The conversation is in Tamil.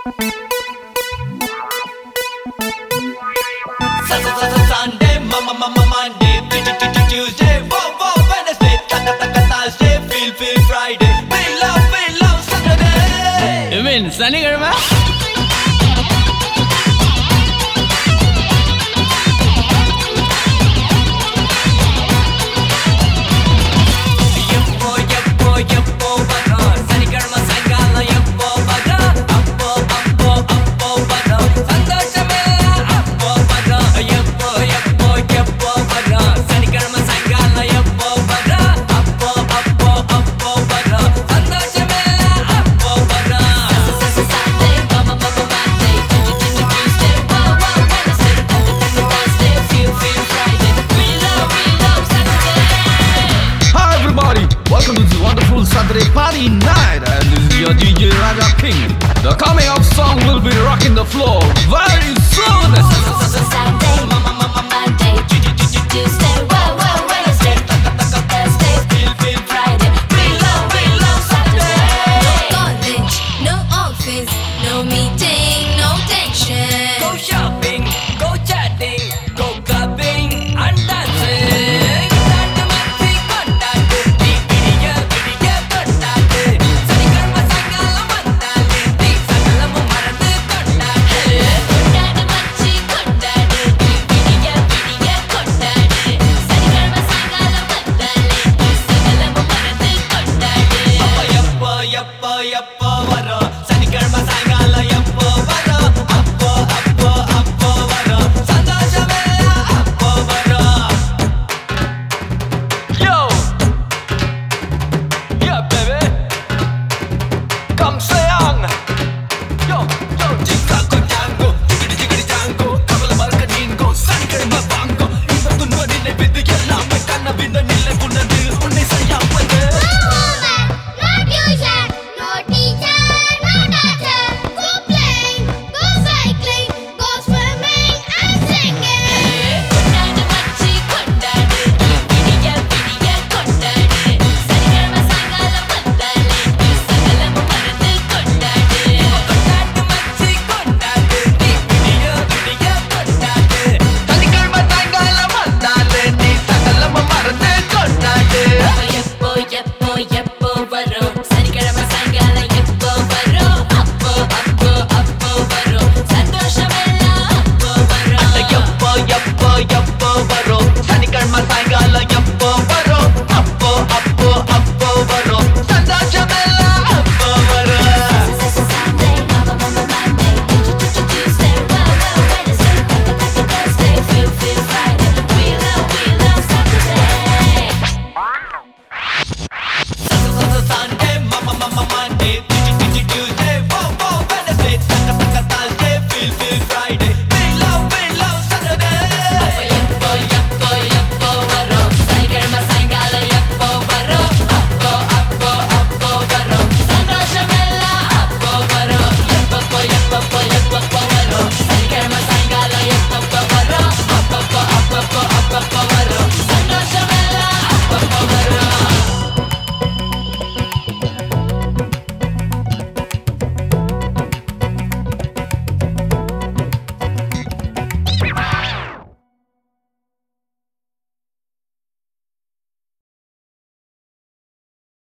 Sunday, Monday, Tuesday, Wednesday, Thursday, feel Friday, feel love Saturday. You mean சனிக்கிழமை? எப்போ வரும் சனிக்கிழமை சாயங்காலம் எப்போ வரும் அப்போ வரும் சந்தோஷமே அப்போ வரும் எப்போ வரும் சனிக்கிழமை சாயங்காலம் எப்போ வரும் அப்போ வரும் சந்தோஷமே அப்போ வரும் Sunday, Monday, Tuesday, Wednesday, Thursday, feel Friday, we love Saturday. Hi everybody, welcome to this wonderful Saturday party night, and this is your DJ Raja King. The coming up song will be rocking the floor very soon. Sunday,